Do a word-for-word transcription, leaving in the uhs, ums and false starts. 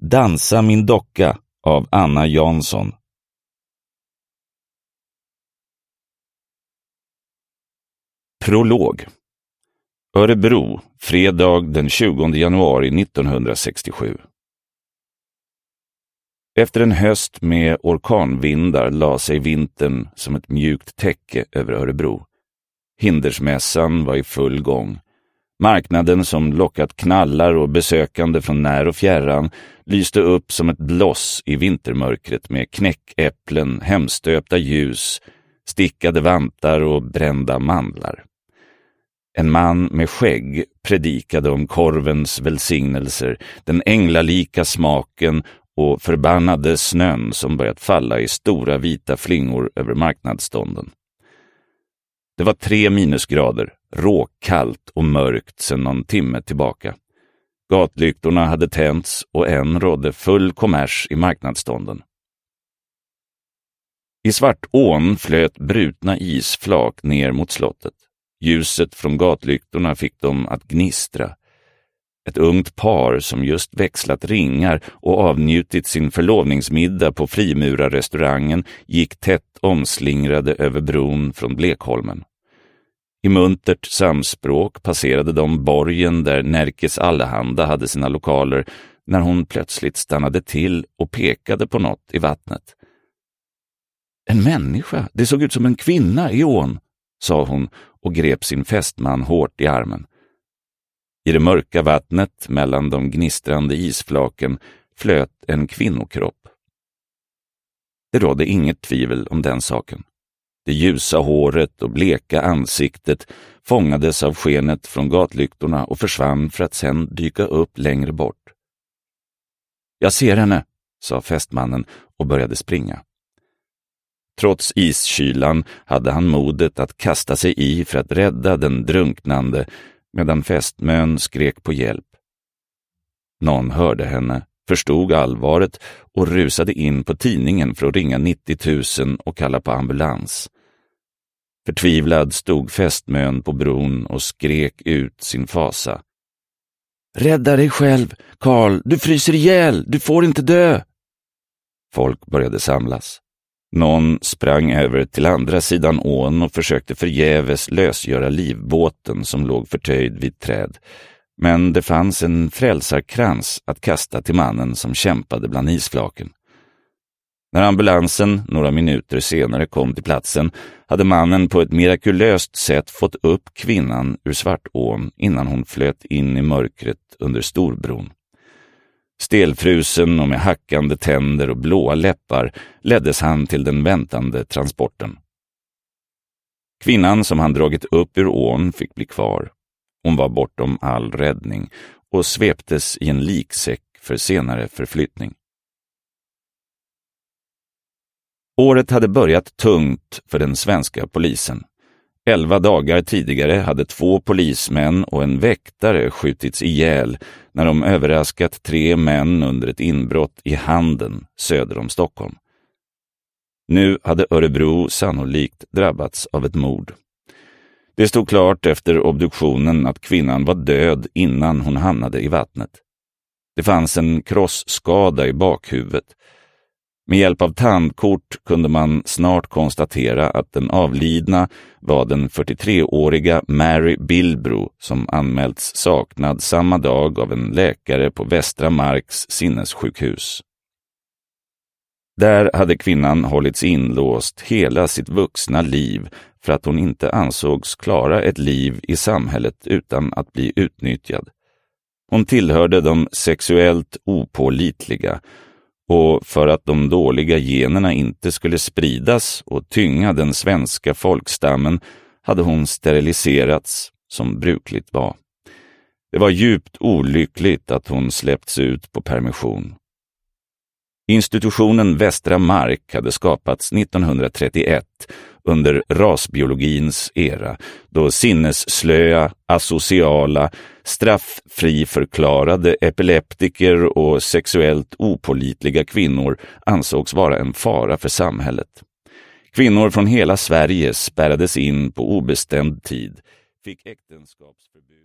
Dansa min docka av Anna Jansson. Prolog. Örebro, fredag den tjugonde januari nittonhundrasextiosju. Efter en höst med orkanvindar la sig vintern som ett mjukt täcke över Örebro. Hindersmässan var i full gång. Marknaden som lockat knallar och besökande från när och fjärran lyste upp som ett bloss i vintermörkret med knäckäpplen, hemstöpta ljus, stickade vantar och brända mandlar. En man med skägg predikade om korvens välsignelser, den änglalika smaken och förbannade snön som börjat falla i stora vita flingor över marknadsstånden. Det var tre minusgrader, råkallt och mörkt sedan någon timme tillbaka. Gatlyktorna hade tänts och än rådde full kommers i marknadsstånden. I Svartån flöt brutna isflak ner mot slottet. Ljuset från gatlyktorna fick dem att gnistra. Ett ungt par som just växlat ringar och avnjutit sin förlovningsmiddag på Frimurarrestaurangen gick tätt omslingrade över bron från Blekholmen. I muntert samspråk passerade de borgen där Närkes Allehanda hade sina lokaler när hon plötsligt stannade till och pekade på något i vattnet. En människa, det såg ut som en kvinna i ån, sa hon och grep sin fästman hårt i armen. I det mörka vattnet mellan de gnistrande isflaken flöt en kvinnokropp. Det rådde inget tvivel om den saken. Det ljusa håret och bleka ansiktet fångades av skenet från gatlyktorna och försvann för att sedan dyka upp längre bort. Jag ser henne, sa fästmannen och började springa. Trots iskylan hade han modet att kasta sig i för att rädda den drunknande medan fästmön skrek på hjälp. Någon hörde henne, förstod allvaret och rusade in på tidningen för att ringa nittio tusen och kalla på ambulans. Förtvivlad stod fästmön på bron och skrek ut sin fasa. Rädda dig själv, Karl, du fryser ihjäl, du får inte dö! Folk började samlas. Någon sprang över till andra sidan ån och försökte förgäves lösgöra livbåten som låg förtöjd vid träd. Men det fanns en frälsarkrans att kasta till mannen som kämpade bland isflaken. När ambulansen några minuter senare kom till platsen hade mannen på ett mirakulöst sätt fått upp kvinnan ur Svartån innan hon flöt in i mörkret under Storbron. Stelfrusen och med hackande tänder och blåa läppar leddes han till den väntande transporten. Kvinnan som han dragit upp ur ån fick bli kvar. Hon var bortom all räddning och sveptes i en liksäck för senare förflyttning. Året hade börjat tungt för den svenska polisen. Elva dagar tidigare hade två polismän och en väktare skjutits ihjäl när de överraskat tre män under ett inbrott i Handen söder om Stockholm. Nu hade Örebro sannolikt drabbats av ett mord. Det stod klart efter obduktionen att kvinnan var död innan hon hamnade i vattnet. Det fanns en krossskada i bakhuvudet. Med hjälp av tandkort kunde man snart konstatera att den avlidna var den fyrtiotreåriga Mary Billbro som anmälts saknad samma dag av en läkare på Västra Marks sinnessjukhus. Där hade kvinnan hållits inlåst hela sitt vuxna liv för att hon inte ansågs klara ett liv i samhället utan att bli utnyttjad. Hon tillhörde de sexuellt opålitliga. Och för att de dåliga generna inte skulle spridas och tynga den svenska folkstammen hade hon steriliserats som brukligt var. Det var djupt olyckligt att hon släppts ut på permission. Institutionen Västra Mark hade skapats nittonhundratrettioett under rasbiologins era, då sinnesslöa, asociala, strafffriförklarade epileptiker och sexuellt opålitliga kvinnor ansågs vara en fara för samhället. Kvinnor från hela Sverige spärrades in på obestämd tid, fick äktenskapsförbud.